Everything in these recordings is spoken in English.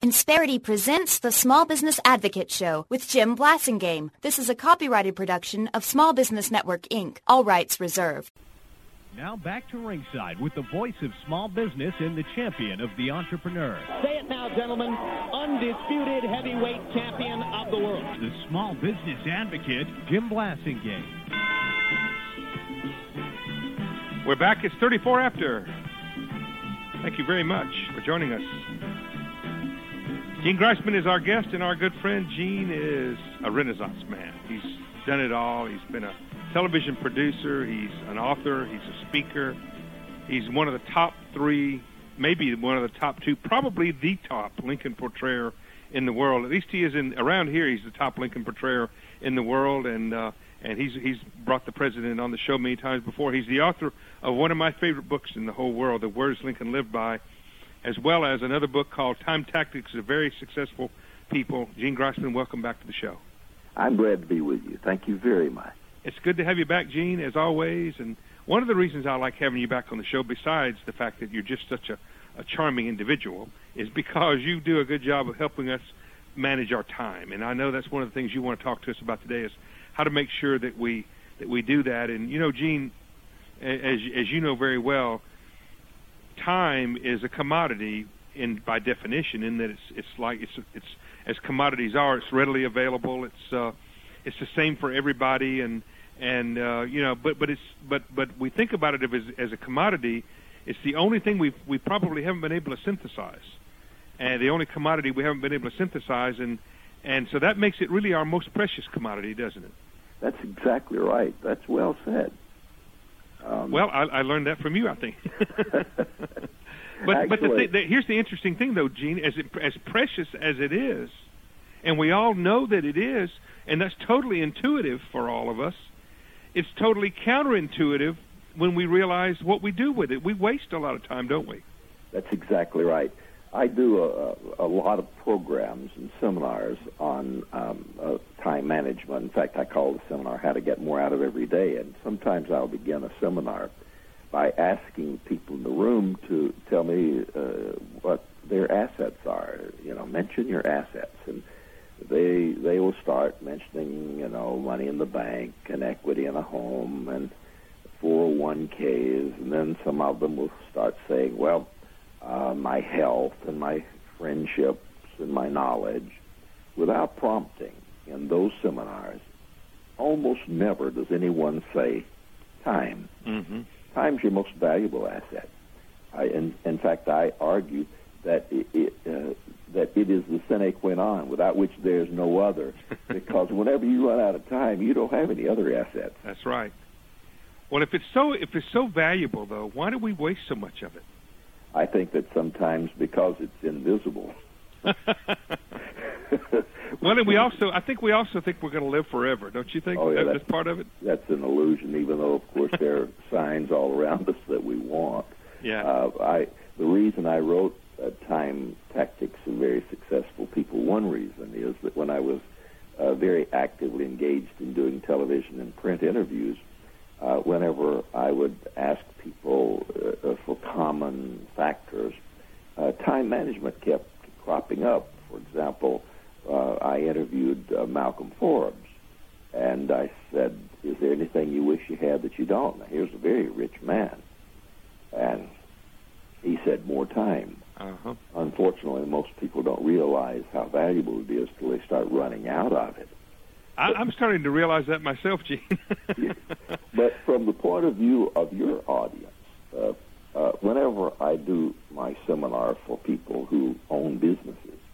Insperity presents the Small Business Advocate Show with Jim Blasingame. This is a copyrighted production of Small Business Network, Inc. All rights reserved. Now back to ringside with the voice of small business and the champion of the entrepreneur. Say it now, gentlemen. Undisputed heavyweight champion of the world. The small business advocate, Jim Blasingame. We're back. It's 34 after. Thank you very much for joining us. Gene Greisman is our guest, and our good friend Gene is a Renaissance man. He's done it all. He's been a television producer. He's an author. He's a speaker. He's one of the top three, maybe one of the top two, probably the top Lincoln portrayer in the world. At least he is around here. He's the top Lincoln portrayer in the world, and he's brought the president on the show many times before. He's the author of one of my favorite books in the whole world, The Words Lincoln Lived By, as well as another book called Time Tactics of Very Successful People. Gene Greisman, welcome back to the show. I'm glad to be with you. Thank you very much. It's good to have you back, Gene, as always. And one of the reasons I like having you back on the show, besides the fact that you're just such a charming individual, is because you do a good job of helping us manage our time. And I know that's one of the things you want to talk to us about today is how to make sure that we do that. And, you know, Gene, as you know very well, time is a commodity by definition, in that it's as commodities are. It's readily available. It's the same for everybody, and you know, but we think about it as a commodity. It's the only thing we probably haven't been able to synthesize, and the only commodity we haven't been able to synthesize, and so that makes it really our most precious commodity, doesn't it? That's exactly right. That's well said. Well, I learned that from you, I think. But here's the interesting thing, though, Gene. As precious as it is, and we all know that it is, and that's totally intuitive for all of us, it's totally counterintuitive when we realize what we do with it. We waste a lot of time, don't we? That's exactly right. I do a lot of programs and seminars on time management. In fact, I call the seminar How to Get More Out of Every Day, and sometimes I'll begin a seminar by asking people in the room to tell me what their assets are. You know, mention your assets, and they will start mentioning, you know, money in the bank and equity in a home and 401ks, and then some of them will start saying, well, my health and my friendships and my knowledge. Without prompting, in those seminars, almost never does anyone say time. Mm-hmm. Time's your most valuable asset. In fact, I argue that it is the sine qua non, without which there's no other, because whenever you run out of time, you don't have any other assets. That's right. Well, if it's so valuable, though, why do we waste so much of it? I think that sometimes because it's invisible. Well, and I think we also think we're going to live forever, don't you think? Oh, yeah, that's part of it? That's an illusion, even though, of course, there are signs all around us that we want. Yeah. The reason I wrote Time Tactics of Very Successful People, one reason is that when I was very actively engaged in doing television and print interviews, whenever I would ask people for common factors, time management kept cropping up. For example, I interviewed Malcolm Forbes, and I said, is there anything you wish you had that you don't? Now, here's a very rich man. And he said, more time. Uh-huh. Unfortunately, most people don't realize how valuable it is till they start running out of it. I'm starting to realize that myself, Gene. But from the point of view of your audience, whenever I do my seminar for people who own businesses,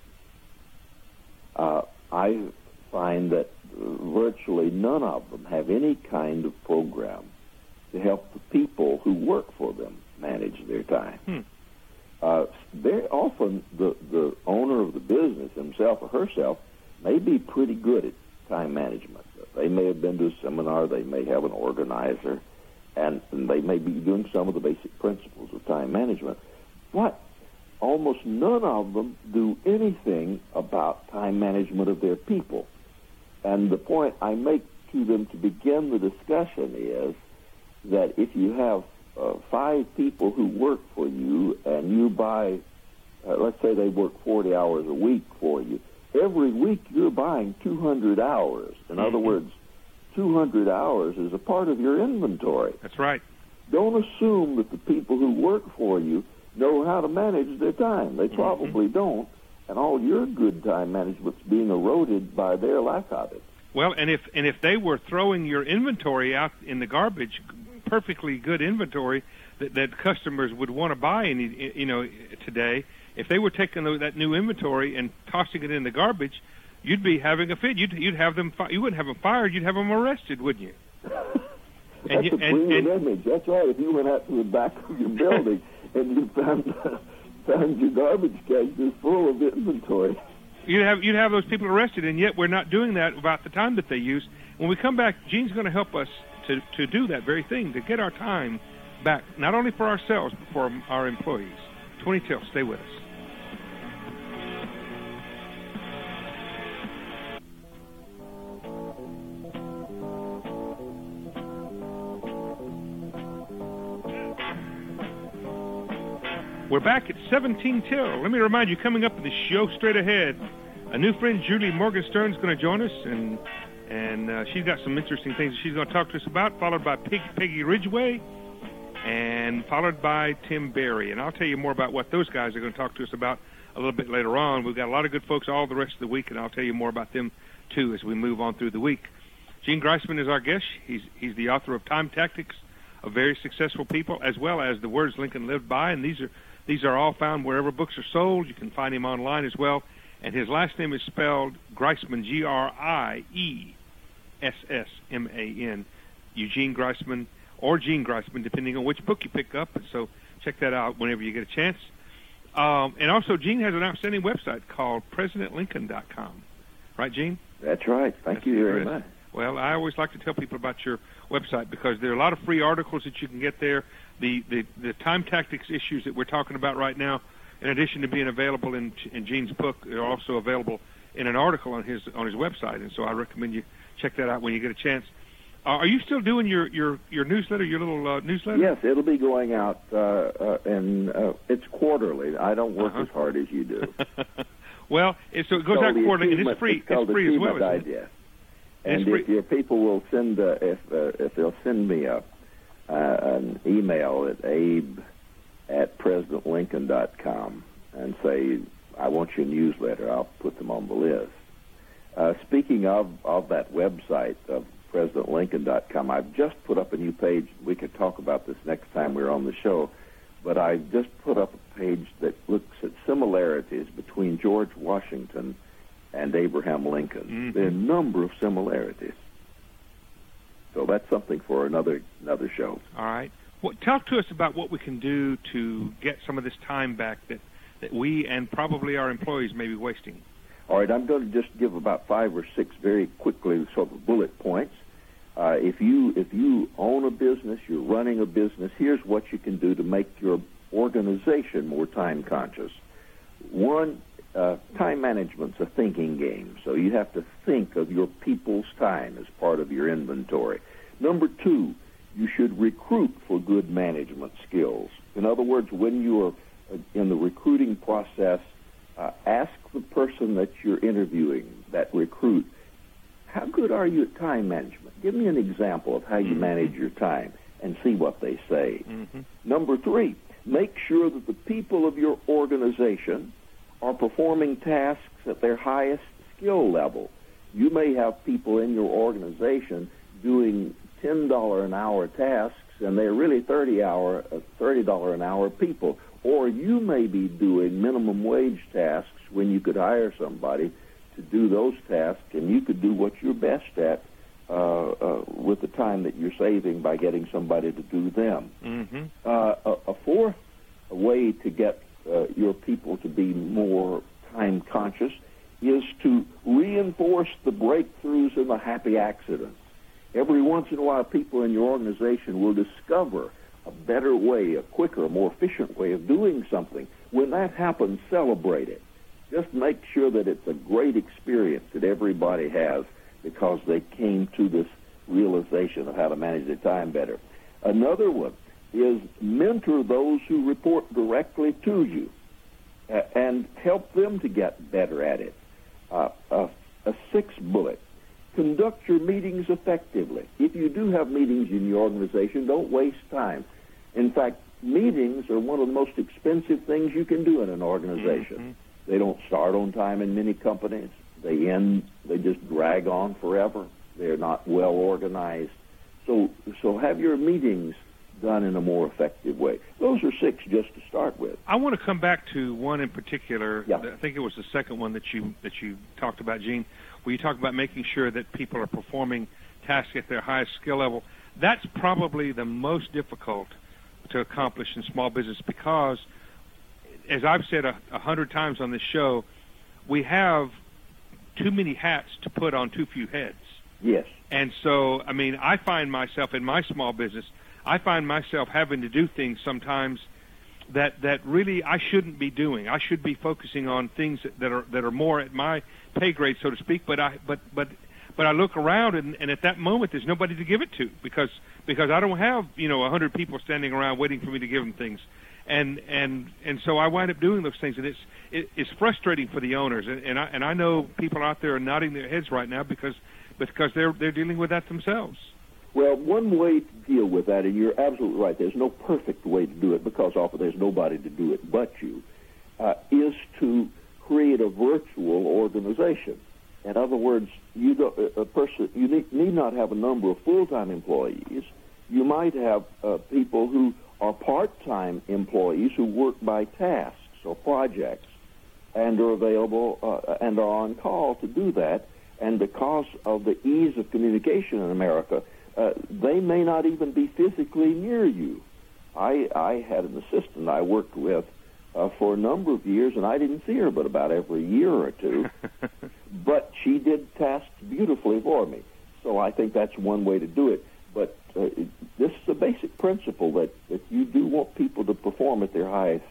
I find that virtually none of them have any kind of program to help the people who work for them manage their time. Very often, the owner of the business, himself or herself, may be pretty good at time management. They may have been to a seminar, they may have an organizer, and they may be doing some of the basic principles of time management. But almost none of them do anything about time management of their people. And the point I make to them to begin the discussion is that if you have 5 people who work for you and you buy let's say they work 40 hours a week for you. Every week you're buying 200 hours. In other words, 200 hours is a part of your inventory. That's right. Don't assume that the people who work for you know how to manage their time. They probably don't, and all your good time management's being eroded by their lack of it. Well, and if they were throwing your inventory out in the garbage, perfectly good inventory that customers would want to buy, today, if they were taking that new inventory and tossing it in the garbage, you'd be having a fit. You'd have them. You wouldn't have them fired. You'd have them arrested, wouldn't you? That's a brilliant image. That's right. If you went out to the back of your building and you found your garbage case just full of inventory, you'd have those people arrested, and yet we're not doing that about the time that they use. When we come back, Gene's going to help us to do that very thing, to get our time back, not only for ourselves, but for our employees. 20 till. Stay with us. We're back at 17 till. Let me remind you, coming up in the show straight ahead, a new friend, Julie Morgenstern, is going to join us, and she's got some interesting things she's going to talk to us about, followed by Peggy Ridgway, and followed by Tim Berry. And I'll tell you more about what those guys are going to talk to us about a little bit later on. We've got a lot of good folks all the rest of the week, and I'll tell you more about them, too, as we move on through the week. Gene Greisman is our guest. He's the author of Time Tactics of Very Successful People, as well as The Words Lincoln Lived By, and these are all found wherever books are sold. You can find him online as well. And his last name is spelled Greisman, G-R-I-E-S-S-M-A-N, Eugene Greisman, or Gene Greisman, depending on which book you pick up. And so check that out whenever you get a chance. And also, Gene has an outstanding website called PresidentLincoln.com. Right, Gene? That's right. Thank you very much. Well, I always like to tell people about your website because there are a lot of free articles that you can get there. The time tactics issues that we're talking about right now, in addition to being available in Gene's book, are also available in an article on his website. And so I recommend you check that out when you get a chance. Are you still doing your newsletter, your little newsletter? Yes, it'll be going out, and it's quarterly. I don't work as hard as you do. Well, so it goes out quarterly, and it's free. It's free as well. Idea. And if your people will send, if they'll send me an email at abe@presidentlincoln.com and say, I want your newsletter, I'll put them on the list. Speaking of that website of PresidentLincoln.com, I've just put up a new page. We could talk about this next time we're on the show, but I just put up a page that looks at similarities between George Washington and Abraham Lincoln. Mm-hmm. There are a number of similarities. So that's something for another show. All right. Well, talk to us about what we can do to get some of this time back that we and probably our employees may be wasting. All right, I'm going to just give about 5 or 6 very quickly sort of bullet points. If you own a business, you're running a business, here's what you can do to make your organization more time conscious. One, time management's a thinking game, so you have to think of your people's time as part of your inventory. Number 2, you should recruit for good management skills. In other words, when you are in the recruiting process, ask the person that you're interviewing, that recruit, how good are you at time management? Give me an example of how you manage your time and see what they say. Mm-hmm. Number 3, make sure that the people of your organization are performing tasks at their highest skill level. You may have people in your organization doing $10 an hour tasks, and they're really $30 an hour people. Or you may be doing minimum wage tasks when you could hire somebody to do those tasks, and you could do what you're best at with the time that you're saving by getting somebody to do them. Mm-hmm. A fourth way to get your people to be more time conscious is to reinforce the breakthroughs and the happy accidents. Every once in a while, people in your organization will discover a better way, a quicker, a more efficient way of doing something. When that happens, celebrate it. Just make sure that it's a great experience that everybody has because they came to this realization of how to manage their time better. Another one is mentor those who report directly to you. and help them to get better at it. A sixth bullet: conduct your meetings effectively. If you do have meetings in your organization, don't waste time. In fact, meetings are one of the most expensive things you can do in an organization. Mm-hmm. They don't start on time in many companies. They just drag on forever. They're not well organized. So have your meetings done in a more effective way. Those are six just to start with. I want to come back to one in particular. Yeah. I think it was the second one that you talked about, Gene, where you talk about making sure that people are performing tasks at their highest skill level. That's probably the most difficult to accomplish in small business because, as I've said 100 times on this show, we have too many hats to put on too few heads. Yes. And so, I mean, I find myself in my small business, I find myself having to do things sometimes that really I shouldn't be doing. I should be focusing on things that are more at my pay grade, so to speak. But I look around and at that moment there's nobody to give it to because I don't have 100 people standing around waiting for me to give them things. And so I wind up doing those things, and it's frustrating for the owners. And I know people out there are nodding their heads right now because they're dealing with that themselves. Well, one way to deal with that, and you're absolutely right, there's no perfect way to do it because often there's nobody to do it but you, is to create a virtual organization. In other words, you need not have a number of full-time employees. You might have people who are part-time employees who work by tasks or projects and are available and are on call to do that. And because of the ease of communication in America, they may not even be physically near you. I had an assistant I worked with for a number of years, and I didn't see her but about every year or two. But she did tasks beautifully for me. So I think that's one way to do it. But this is a basic principle that you do want people to perform at their highest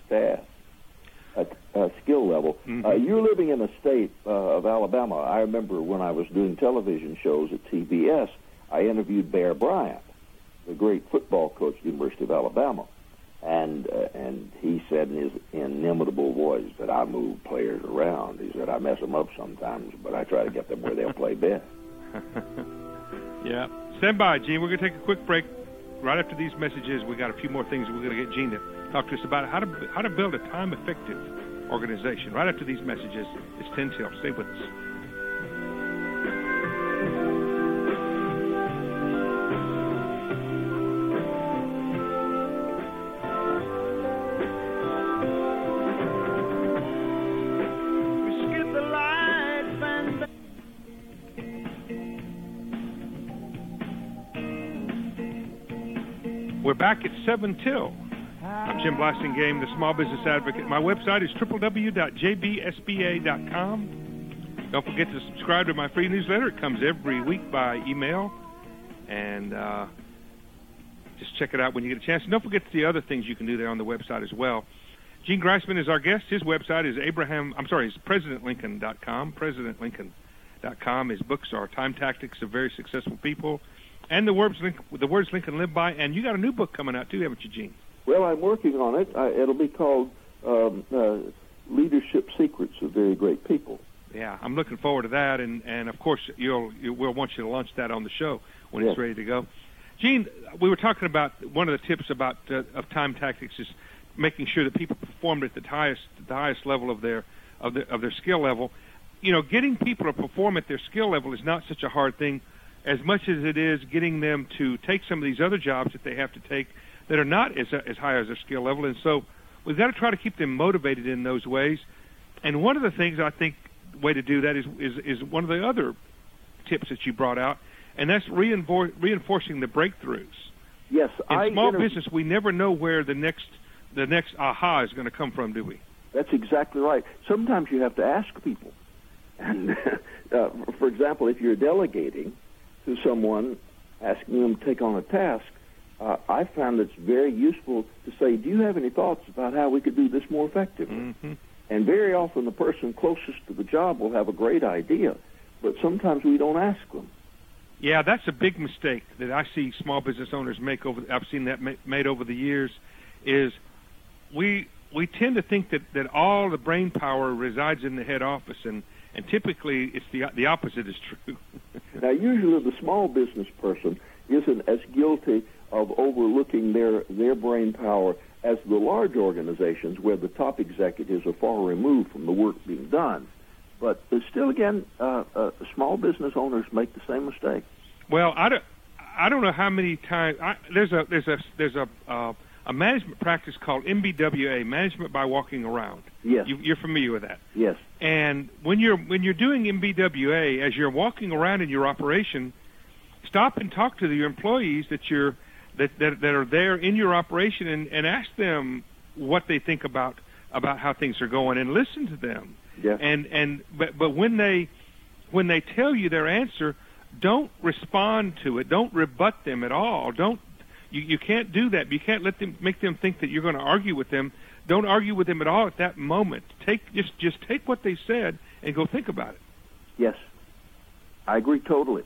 skill level. Mm-hmm. You're living in a state of Alabama. I remember when I was doing television shows at TBS, I interviewed Bear Bryant, the great football coach at the University of Alabama. And he said in his inimitable voice that I move players around. He said, I mess them up sometimes, but I try to get them where they'll play best. Yeah. Stand by, Gene. We're going to take a quick break. Right after these messages, we got a few more things we're going to get Gene to talk to us about how to build a time-effective organization. Right after these messages, it's 10 till. Stay with us. We're back at 7 till. I'm Jim Blasingame, the Small Business Advocate. My website is www.jbsba.com. Don't forget to subscribe to my free newsletter. It comes every week by email. And just check it out when you get a chance. And don't forget the other things you can do there on the website as well. Gene Greisman is our guest. His website is PresidentLincoln.com. PresidentLincoln.com. His books are Time Tactics of Very Successful People and the words Lincoln lived by. And you got a new book coming out too, haven't you, Gene? Well, I'm working on it. It'll be called Leadership Secrets of Very Great People. Yeah, I'm looking forward to that, and of course we'll want you to launch that on the show when it's ready to go. Gene, we were talking about one of the tips about of time tactics is making sure that people perform at the highest level of their skill level. You know, getting people to perform at their skill level is not such a hard thing, as much as it is getting them to take some of these other jobs that they have to take that are not as high as their skill level. And so we've got to try to keep them motivated in those ways. And one of the things I think way to do that is one of the other tips that you brought out, and that's reinforcing the breakthroughs. Yes, in small business, we never know where the next aha is going to come from, do we? That's exactly right. Sometimes you have to ask people. And for example, if you're delegating to someone, asking them to take on a task, I found it's very useful to say, do you have any thoughts about how we could do this more effectively? Mm-hmm. And very often the person closest to the job will have a great idea, but sometimes we don't ask them. Yeah, that's a big mistake that I see small business owners make. I've seen that made over the years. Is we we tend to think that all the brain power resides in the head office, and typically it's the opposite is true. Now, usually the small business person isn't as guilty of overlooking their brain power as the large organizations where the top executives are far removed from the work being done. But still, again, small business owners make the same mistake. Well, I don't know how many times there's a management practice called MBWA, Management by Walking Around. Yes, you're familiar with that. Yes. And when you're doing MBWA, as you're walking around in your operation, stop and talk to your employees that are there in your operation, and ask them what they think about how things are going, and listen to them. Yeah. But when they tell you their answer, don't respond to it. Don't rebut them at all. You can't do that. You can't make them think that you're going to argue with them. Don't argue with them at all at that moment. Just take what they said and go think about it. Yes, I agree totally.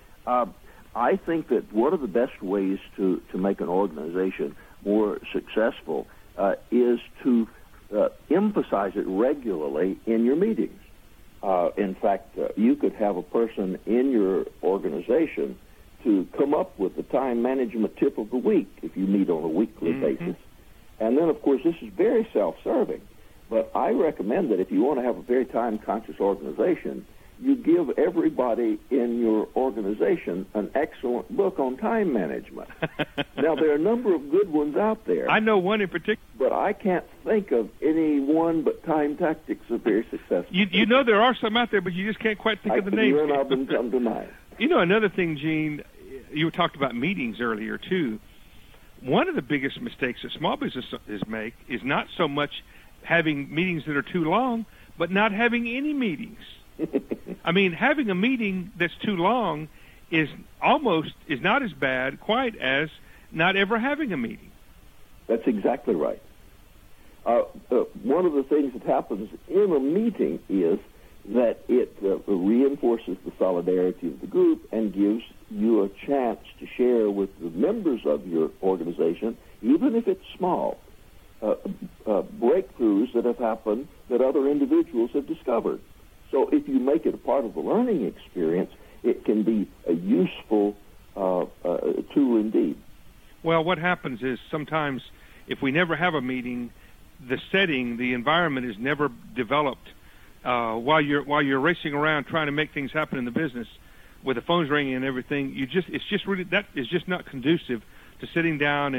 I think that one of the best ways to make an organization more successful is to emphasize it regularly in your meetings. In fact, you could have a person in your organization to come up with the time management tip of the week if you meet on a weekly basis. And then, of course, this is very self-serving, but I recommend that if you want to have a very time-conscious organization, you give everybody in your organization an excellent book on time management. Now, there are a number of good ones out there. I know one in particular. But I can't think of any one but Time Tactics are very successful. You know there are some out there, but you just can't quite think of the names. None of them come to mind. You know, another thing, Gene, you talked about meetings earlier, too. One of the biggest mistakes that small businesses make is not so much having meetings that are too long, but not having any meetings. I mean, having a meeting that's too long is not as bad quite as not ever having a meeting. That's exactly right. One of the things that happens in a meeting is that it reinforces the solidarity of the group and gives you a chance to share with the members of your organization, even if it's small, breakthroughs that have happened that other individuals have discovered. So if you make it a part of the learning experience, it can be a useful tool indeed. Well, what happens is sometimes if we never have a meeting, the setting, the environment is never developed. While you're racing around trying to make things happen in the business, with the phones ringing and everything, that is just not conducive to sitting down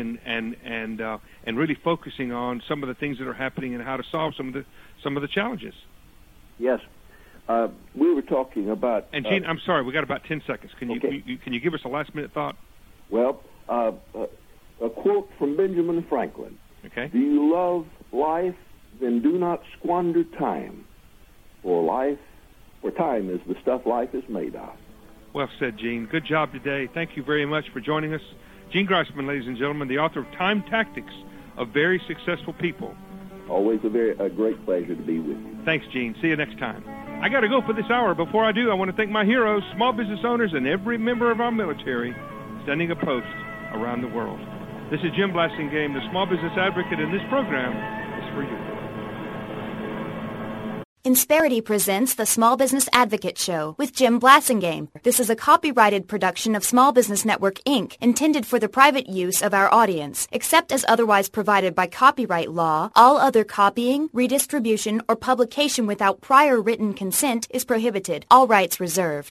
and really focusing on some of the things that are happening and how to solve some of the challenges. Yes. We were talking about... And Gene, I'm sorry, we got about 10 seconds. Can you give us a last-minute thought? Well, a quote from Benjamin Franklin. Okay. Do you love life? Then do not squander time. For time is the stuff life is made of. Well said, Gene. Good job today. Thank you very much for joining us. Gene Greisman, ladies and gentlemen, the author of Time Tactics of Very Successful People. Always a great pleasure to be with you. Thanks, Gene. See you next time. I got to go for this hour. Before I do, I want to thank my heroes, small business owners, and every member of our military standing a post around the world. This is Jim Blasingame, the Small Business Advocate, and this program is for you. Insperity presents the Small Business Advocate Show with Jim Blasingame. This is a copyrighted production of Small Business Network, Inc., intended for the private use of our audience. Except as otherwise provided by copyright law, all other copying, redistribution, or publication without prior written consent is prohibited. All rights reserved.